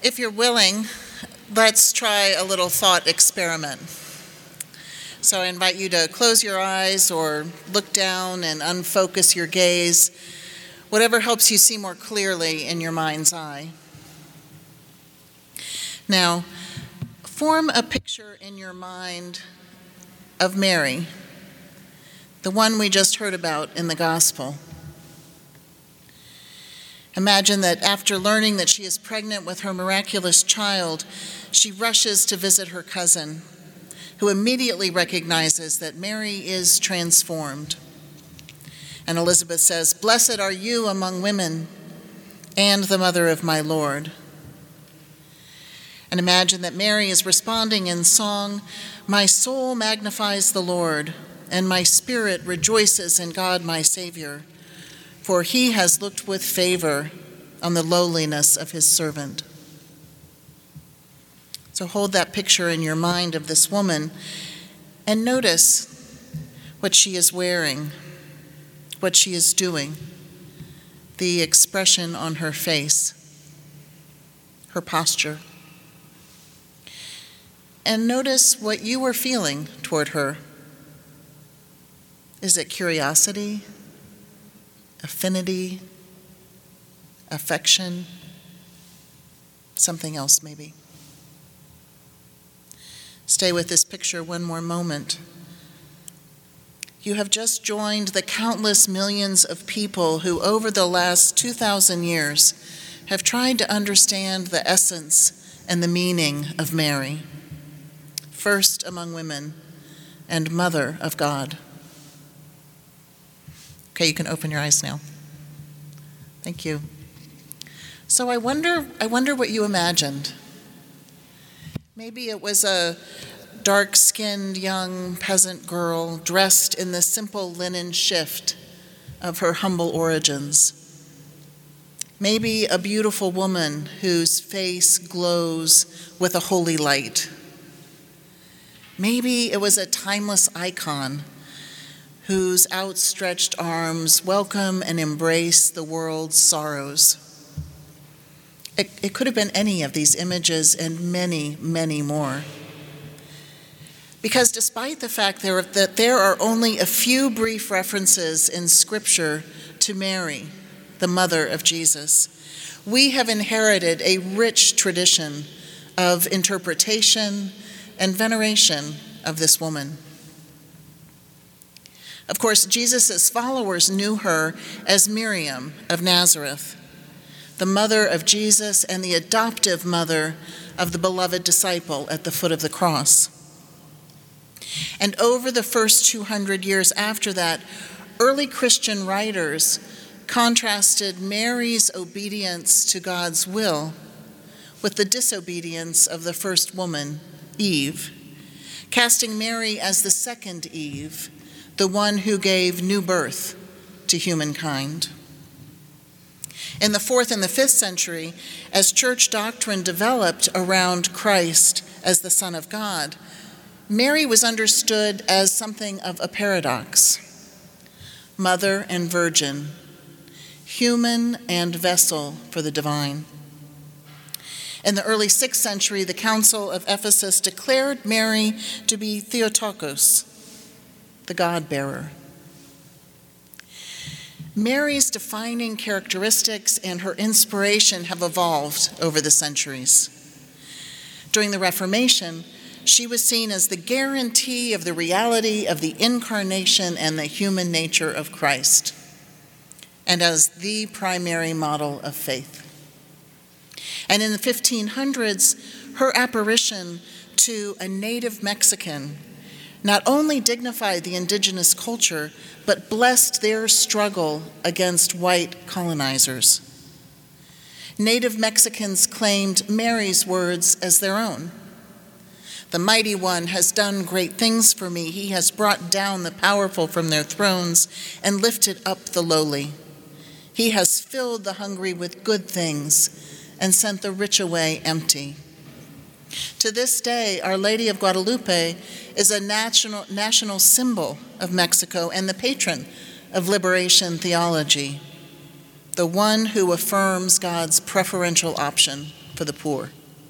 if you're willing, let's try a little thought experiment. So I invite you to close your eyes or look down and unfocus your gaze, whatever helps you see more clearly in your mind's eye. Now, form a picture in your mind of Mary, the one we just heard about in the gospel. Imagine that after learning that she is pregnant with her miraculous child, she rushes to visit her cousin, who immediately recognizes that Mary is transformed. And Elizabeth says, "Blessed are you among women, and the mother of my Lord." And imagine that Mary is responding in song, "My soul magnifies the Lord, and my spirit rejoices in God my Savior, for he has looked with favor on the lowliness of his servant." So hold that picture in your mind of this woman and notice what she is wearing, what she is doing, the expression on her face, her posture. And notice what you are feeling toward her. Is it curiosity, affinity, affection, something else maybe? Stay with this picture one more moment. You have just joined the countless millions of people who over the last 2,000 years have tried to understand the essence and the meaning of Mary, first among women and Mother of God. Okay, you can open your eyes now. Thank you. So I wonder what you imagined. Maybe it was a dark-skinned young peasant girl dressed in the simple linen shift of her humble origins. Maybe a beautiful woman whose face glows with a holy light. Maybe it was a timeless icon whose outstretched arms welcome and embrace the world's sorrows. It could have been any of these images and many, many more. Because despite the fact that there are only a few brief references in Scripture to Mary, the mother of Jesus, we have inherited a rich tradition of interpretation and veneration of this woman. Of course, Jesus' followers knew her as Miriam of Nazareth, the mother of Jesus and the adoptive mother of the beloved disciple at the foot of the cross. And over the first 200 years after that, early Christian writers contrasted Mary's obedience to God's will with the disobedience of the first woman, Eve, casting Mary as the second Eve, the one who gave new birth to humankind. In the 4th and the 5th century, as church doctrine developed around Christ as the Son of God, Mary was understood as something of a paradox: mother and virgin, human and vessel for the divine. In the early 6th century, the Council of Ephesus declared Mary to be Theotokos, the God-bearer. Mary's defining characteristics and her inspiration have evolved over the centuries. During the Reformation, she was seen as the guarantee of the reality of the incarnation and the human nature of Christ, and as the primary model of faith. And in the 1500s, her apparition to a native Mexican not only dignified the indigenous culture, but blessed their struggle against white colonizers. Native Mexicans claimed Mary's words as their own. "The mighty one has done great things for me. He has brought down the powerful from their thrones and lifted up the lowly. He has filled the hungry with good things and sent the rich away empty." To this day, Our Lady of Guadalupe is a national symbol of Mexico and the patron of liberation theology, the one who affirms God's preferential option for the poor.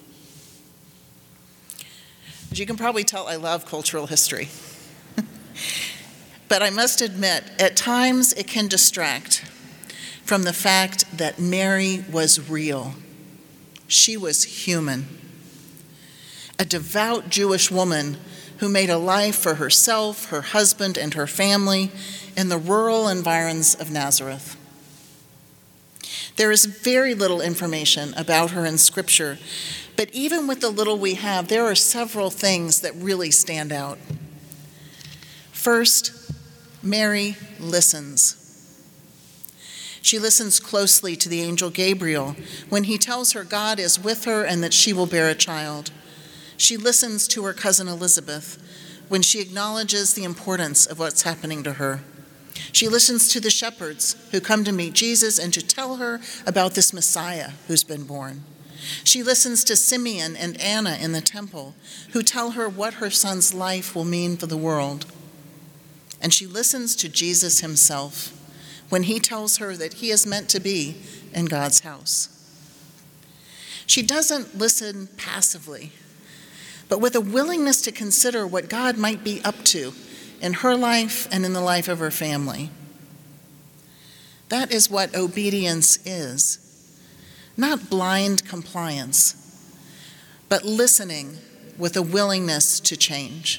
As you can probably tell, I love cultural history. But I must admit, at times it can distract from the fact that Mary was real. She was human. A devout Jewish woman who made a life for herself, her husband, and her family in the rural environs of Nazareth. There is very little information about her in Scripture, but even with the little we have, there are several things that really stand out. First, Mary listens. She listens closely to the angel Gabriel when he tells her God is with her and that she will bear a child. She listens to her cousin Elizabeth when she acknowledges the importance of what's happening to her. She listens to the shepherds who come to meet Jesus and to tell her about this Messiah who's been born. She listens to Simeon and Anna in the temple who tell her what her son's life will mean for the world. And she listens to Jesus himself when he tells her that he is meant to be in God's house. She doesn't listen passively, but with a willingness to consider what God might be up to in her life and in the life of her family. That is what obedience is. Not blind compliance, but listening with a willingness to change.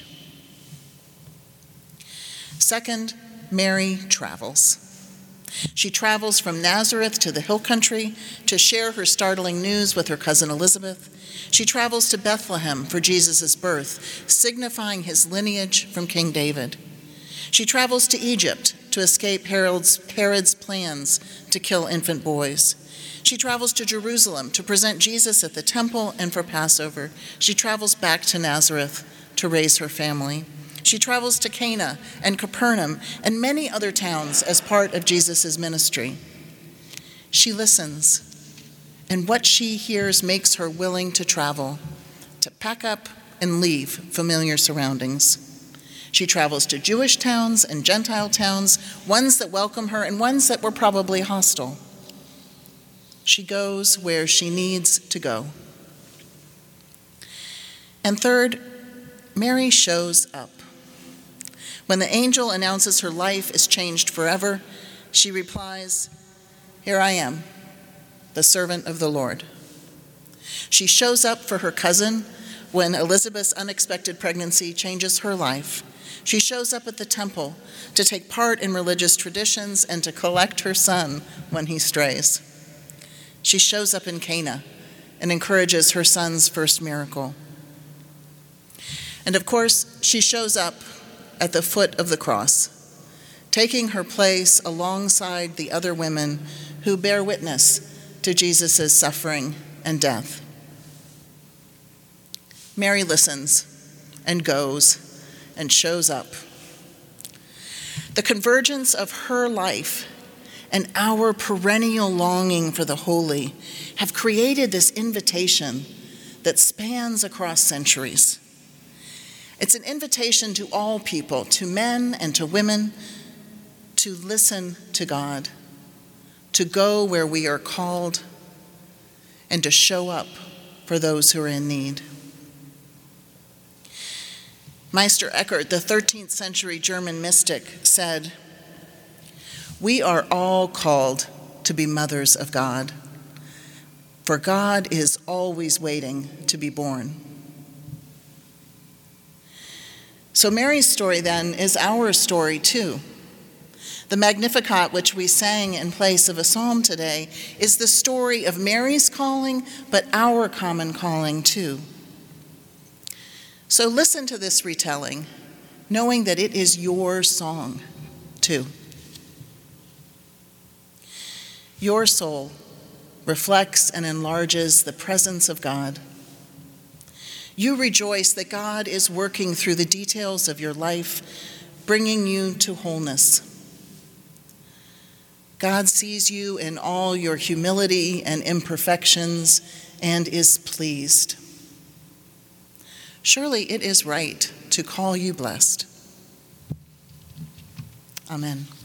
Second, Mary travels. She travels from Nazareth to the hill country to share her startling news with her cousin Elizabeth. She travels to Bethlehem for Jesus' birth, signifying his lineage from King David. She travels to Egypt to escape Herod's plans to kill infant boys. She travels to Jerusalem to present Jesus at the temple and for Passover. She travels back to Nazareth to raise her family. She travels to Cana and Capernaum and many other towns as part of Jesus' ministry. She listens, and what she hears makes her willing to travel, to pack up and leave familiar surroundings. She travels to Jewish towns and Gentile towns, ones that welcome her and ones that were probably hostile. She goes where she needs to go. And third, Mary shows up. When the angel announces her life is changed forever, she replies, "Here I am, the servant of the Lord." She shows up for her cousin when Elizabeth's unexpected pregnancy changes her life. She shows up at the temple to take part in religious traditions and to collect her son when he strays. She shows up in Cana and encourages her son's first miracle. And of course, she shows up at the foot of the cross, taking her place alongside the other women who bear witness to Jesus' suffering and death. Mary listens and goes and shows up. The convergence of her life and our perennial longing for the holy have created this invitation that spans across centuries. It's an invitation to all people, to men and to women, to listen to God, to go where we are called, and to show up for those who are in need. Meister Eckhart, the 13th century German mystic, said, "We are all called to be mothers of God, for God is always waiting to be born." So Mary's story, then, is our story, too. The Magnificat, which we sang in place of a psalm today, is the story of Mary's calling, but our common calling, too. So listen to this retelling, knowing that it is your song, too. Your soul reflects and enlarges the presence of God. You rejoice that God is working through the details of your life, bringing you to wholeness. God sees you in all your humility and imperfections and is pleased. Surely it is right to call you blessed. Amen.